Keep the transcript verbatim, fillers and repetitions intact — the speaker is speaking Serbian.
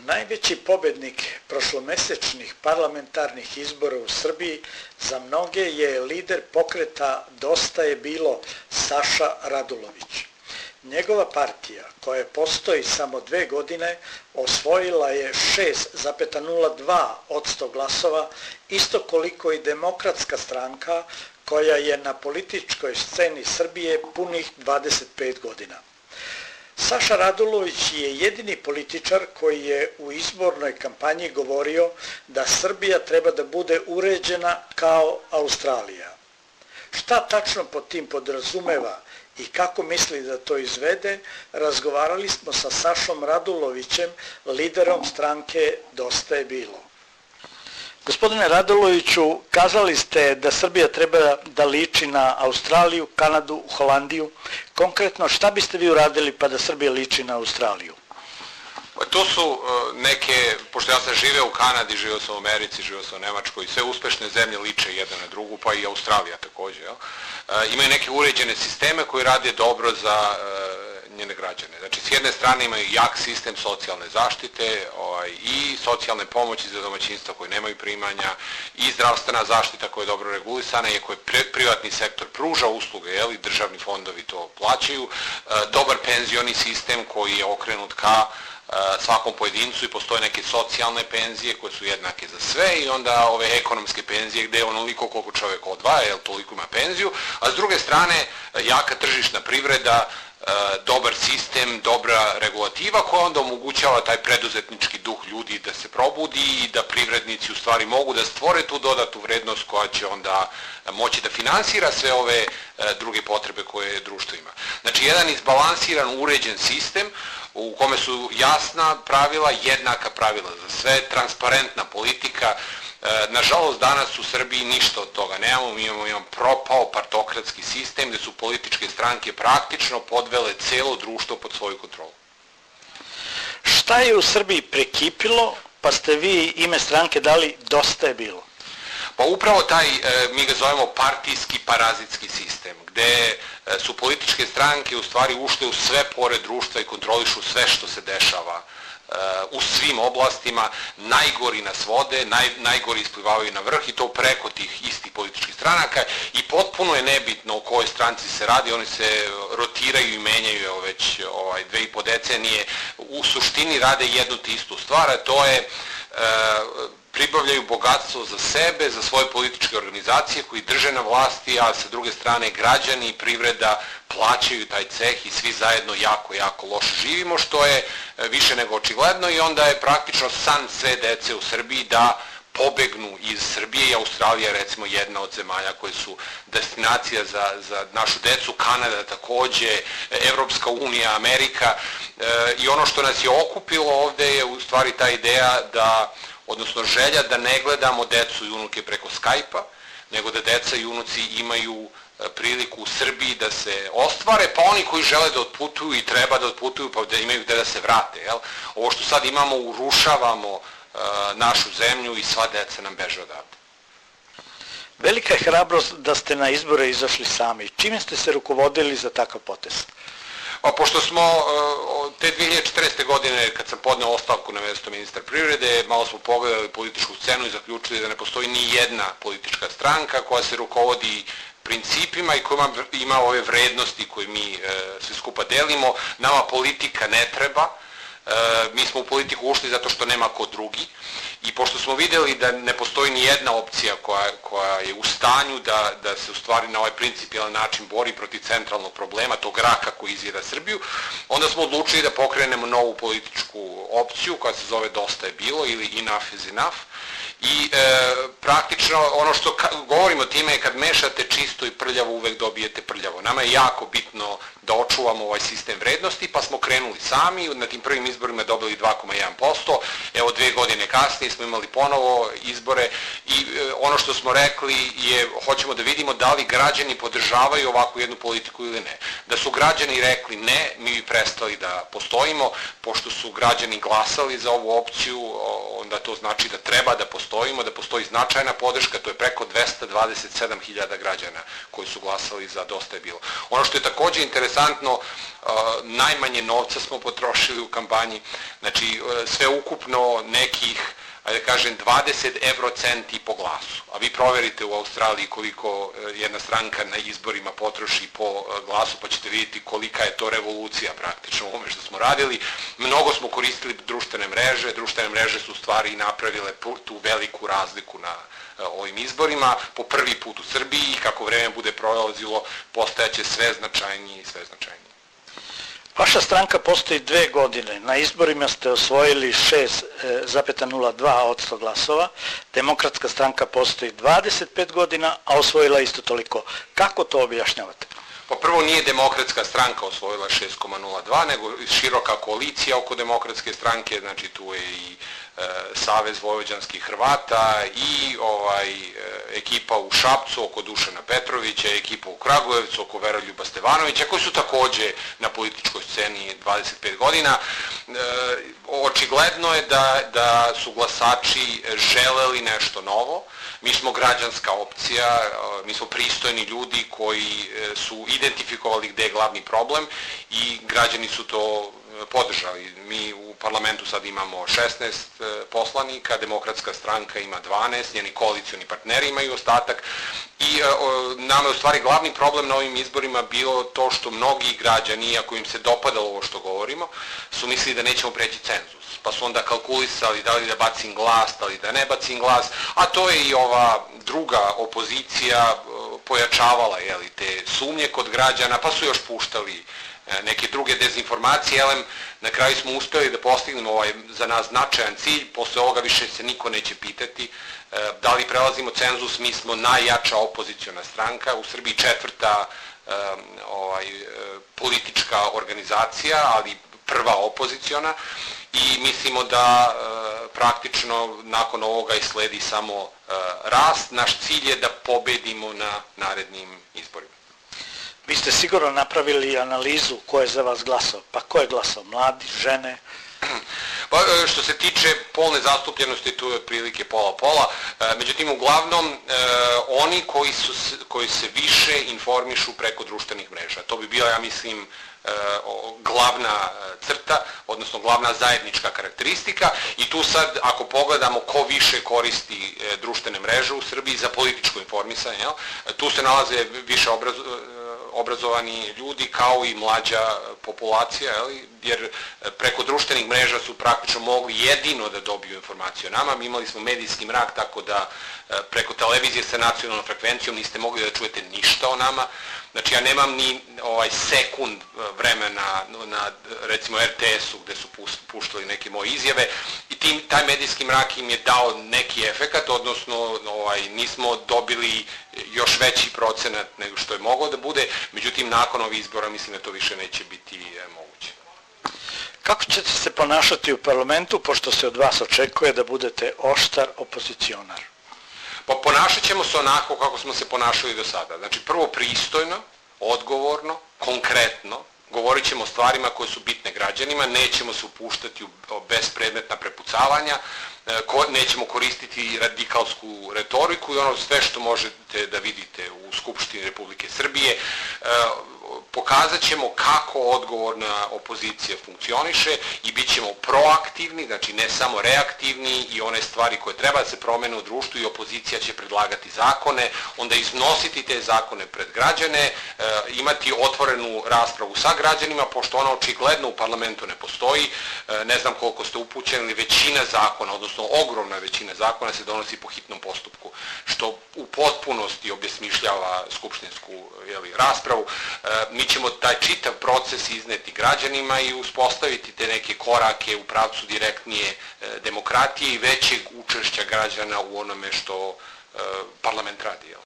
Najveći pobednik prošlomesečnih parlamentarnih izbora u Srbiji za mnoge je lider pokreta Dosta je bilo Saša Radulović. Njegova partija, koja postoji samo dve godine, osvojila je šest zarez nula dva posto glasova, isto koliko i Demokratska stranka, koja je na političkoj sceni Srbije punih dvadeset pet godina. Saša Radulović je jedini političar koji je u izbornoj kampanji govorio da Srbija treba da bude uređena kao Australija. Šta tačno pod tim podrazumeva i kako misli da to izvede, razgovarali smo sa Sašom Radulovićem, liderom stranke Dosta je bilo. Gospodine Raduloviću, kazali ste da Srbija treba da liči na Australiju, Kanadu, Holandiju. Konkretno, šta biste vi uradili pa da Srbija liči na Australiju? To su neke, pošto ja sam živeo u Kanadi, živeo sam u Americi, živeo sam u Nemačkoj, sve uspešne zemlje liče jedna na drugu, pa i Australija također. Imaju neke uređene sisteme koji rade dobro za njene građane. Znači, s jedne strane imaju jak sistem socijalne zaštite i socijalne pomoći za domaćinstva koji nemaju primanja i zdravstvena zaštita koja je dobro regulisana i koji privatni sektor pruža usluge, jel, i državni fondovi to plaćaju, dobar penzioni sistem koji je okrenut ka svakom pojedincu i postoje neke socijalne penzije koje su jednake za sve i onda ove ekonomske penzije gde je onoliko koliko čovjek odvaja, jel, toliko ima penziju, a s druge strane jaka tržišna privreda, dobar sistem, dobra regulativa koja onda omogućava taj preduzetnički duh ljudi da se probudi i da privrednici u stvari mogu da stvore tu dodatu vrednost koja će onda moći da finansira sve ove druge potrebe koje društvo ima. Znači, jedan izbalansiran, uređen sistem u kome su jasna pravila, jednaka pravila za sve, transparentna politika. Nažalost, danas u Srbiji ništa od toga nemamo, mi imamo, imamo propao partokratski sistem gde su političke stranke praktično podvele celo društvo pod svoju kontrolu. Šta je u Srbiji prekipilo, pa ste vi ime stranke dali Dosta je bilo? Pa upravo taj, mi ga zovemo partijski parazitski sistem, gde su političke stranke u stvari ušle u sve pore društva i kontrolišu sve što se dešava u svim oblastima, najgori nas vode, naj, najgori isplivavaju na vrh i to preko tih istih političkih stranaka i potpuno je nebitno o kojoj stranci se radi, oni se rotiraju i menjaju evo već ovaj, dve i po decenije, u suštini rade jednu te istu stvar, a to je e, pribavljaju bogatstvo za sebe, za svoje političke organizacije koji drže na vlasti, a sa druge strane građani i privreda plaćaju taj ceh i svi zajedno jako, jako loše živimo, što je više nego očigledno i onda je praktično san sve dece u Srbiji da pobegnu iz Srbije i Australija je recimo jedna od zemalja koje su destinacija za, za našu decu, Kanada takođe, Evropska unija, Amerika e, i ono što nas je okupilo ovde je u stvari ta ideja da, odnosno želja da ne gledamo decu i unuke preko Skype-a, nego da deca i unuci imaju priliku u Srbiji da se ostvare, pa oni koji žele da otputuju i treba da otputuju, pa da imaju gde da se vrate. Jel? Ovo što sad imamo, urušavamo uh, našu zemlju i sva deca nam beže odavde. Velika je hrabrost da ste na izbore izašli sami. Čime ste se rukovodili za takav potez? Pa, pošto smo uh, te dve hiljade četrnaeste. godine, kad sam podneo ostavku na mesto ministra privrede, malo smo pogledali političku scenu i zaključili da ne postoji ni jedna politička stranka koja se rukovodi principima i koja ima ove vrednosti koje mi e, svi skupa delimo. Nama politika ne treba, e, mi smo u politiku ušli zato što nema ko drugi i pošto smo videli da ne postoji ni jedna opcija koja, koja je u stanju da, da se u stvari na ovaj principijalan način bori protiv centralnog problema, tog raka koji izjeda Srbiju, onda smo odlučili da pokrenemo novu političku opciju koja se zove Dosta je bilo ili Enough is enough. I e, praktično ono što ka, govorimo time je kad mešate čisto i prljavo uvek dobijete prljavo. Nama je jako bitno da očuvamo ovaj sistem vrednosti pa smo krenuli sami, na tim prvim izborima dobili dva zarez jedan posto, evo dve godine kasnije smo imali ponovo izbore i e, ono što smo rekli je hoćemo da vidimo da li građani podržavaju ovakvu jednu politiku ili ne. Da su građani rekli ne, mi bi prestali da postojimo, pošto su građani glasali za ovu opciju, onda onda to znači da treba da postojimo, da postoji značajna podrška, to je preko dvesta dvadeset sedam hiljada građana koji su glasali za Dosta je bilo. Ono što je takođe interesantno, najmanje novca smo potrošili u kampanji, znači sve ukupno nekih, ajde da kažem, dvadeset evrocenti po glasu. A vi proverite u Australiji koliko jedna stranka na izborima potroši po glasu, pa ćete vidjeti kolika je to revolucija praktično u ovome što smo radili. Mnogo smo koristili društvene mreže, društvene mreže su u stvari napravile tu veliku razliku na ovim izborima, po prvi put u Srbiji i kako vreme bude prolazilo, postajaće sve značajniji i sve značajniji. Vaša stranka postoji dve godine. Na izborima ste osvojili šest zarez nula dva posto glasova. Demokratska stranka postoji dvadeset pet godina, a osvojila isto toliko. Kako to objašnjavate? Pa prvo, nije Demokratska stranka osvojila šest zarez nula dva, nego široka koalicija oko Demokratske stranke, znači tu je i Savez vojvođanskih Hrvata i ovaj, ekipa u Šapcu oko Dušana Petrovića, ekipa u Kragujevcu oko Veroljuba Stevanovića, koji su takođe na političkoj sceni dvadeset pet godina. E, očigledno je da, da su glasači želeli nešto novo. Mi smo građanska opcija, mi smo pristojni ljudi koji su identifikovali gde je glavni problem i građani su to podržali. Mi u parlamentu sad imamo šesnaest poslanika, Demokratska stranka ima dvanaest, njeni koalicioni partneri imaju ostatak i nama je u stvari glavni problem na ovim izborima bilo to što mnogi građani, iako im se dopadalo ovo što govorimo, su mislili da nećemo preći cenzus. Pa su onda kalkulisali da li da bacim glas, da li da ne bacim glas, a to je i ova druga opozicija pojačavala, jeli, te sumnje kod građana, pa su još puštali neke druge dezinformacije, elem, na kraju smo uspeli da postignemo ovaj za nas značajan cilj, posle ovoga više se niko neće pitati da li prelazimo cenzus, mi smo najjača opoziciona stranka, u Srbiji četvrta ovaj, politička organizacija, ali prva opoziciona i mislimo da praktično nakon ovoga i sledi samo rast. Naš cilj je da pobedimo na narednim izborima. Vi ste sigurno napravili analizu ko je za vas glasao. Pa ko je glasao? Mladi, žene? Pa, što se tiče polne zastupljenosti, tu je otprilike pola-pola. Međutim, uglavnom, oni koji, su, koji se više informišu preko društvenih mreža. To bi bio, ja mislim, glavna crta, odnosno glavna zajednička karakteristika i tu sad, ako pogledamo ko više koristi društvene mreže u Srbiji za političko informisanje, jel? Tu se nalaze više obrazovani ljudi kao i mlađa populacija, jel? Jer preko društvenih mreža su praktično mogli jedino da dobiju informaciju o nama. Mi imali smo medijski mrak, tako da preko televizije sa nacionalnom frekvencijom niste mogli da čujete ništa o nama. Znači, ja nemam ni ovaj sekund vremena na, recimo, er te esu gde su puštali neke moje izjave i tim, taj medijski mrak im je dao neki efekat, odnosno ovaj, nismo dobili još veći procenat nego što je moglo da bude, međutim, nakon ovih izbora mislim da to više neće biti e, moguće. Kako ćete se ponašati u parlamentu, pošto se od vas očekuje da budete oštar opozicionar? Pa ponašat ćemo se onako kako smo se ponašali do sada. Znači, prvo pristojno, odgovorno, konkretno, govorit ćemo o stvarima koje su bitne građanima, nećemo se upuštati u bespredmetna prepucavanja, nećemo koristiti radikalsku retoriku i ono sve što možete da vidite u Skupštini Republike Srbije. Pokazat ćemo kako odgovorna opozicija funkcioniše i bit ćemo proaktivni, znači ne samo reaktivni i one stvari koje treba da se promene u društvu i opozicija će predlagati zakone, onda iznositi te zakone pred građane, imati otvorenu raspravu sa građanima, pošto ona očigledno u parlamentu ne postoji, ne znam koliko ste upućeni, većina zakona, odnosno ogromna većina zakona se donosi po hitnom postupku, što u potpunosti obesmišljava skupštinsku jeli, raspravu. Mi ćemo taj čitav proces izneti građanima i uspostaviti te neke korake u pravcu direktnije demokratije i većeg učešća građana u onome što parlament radi.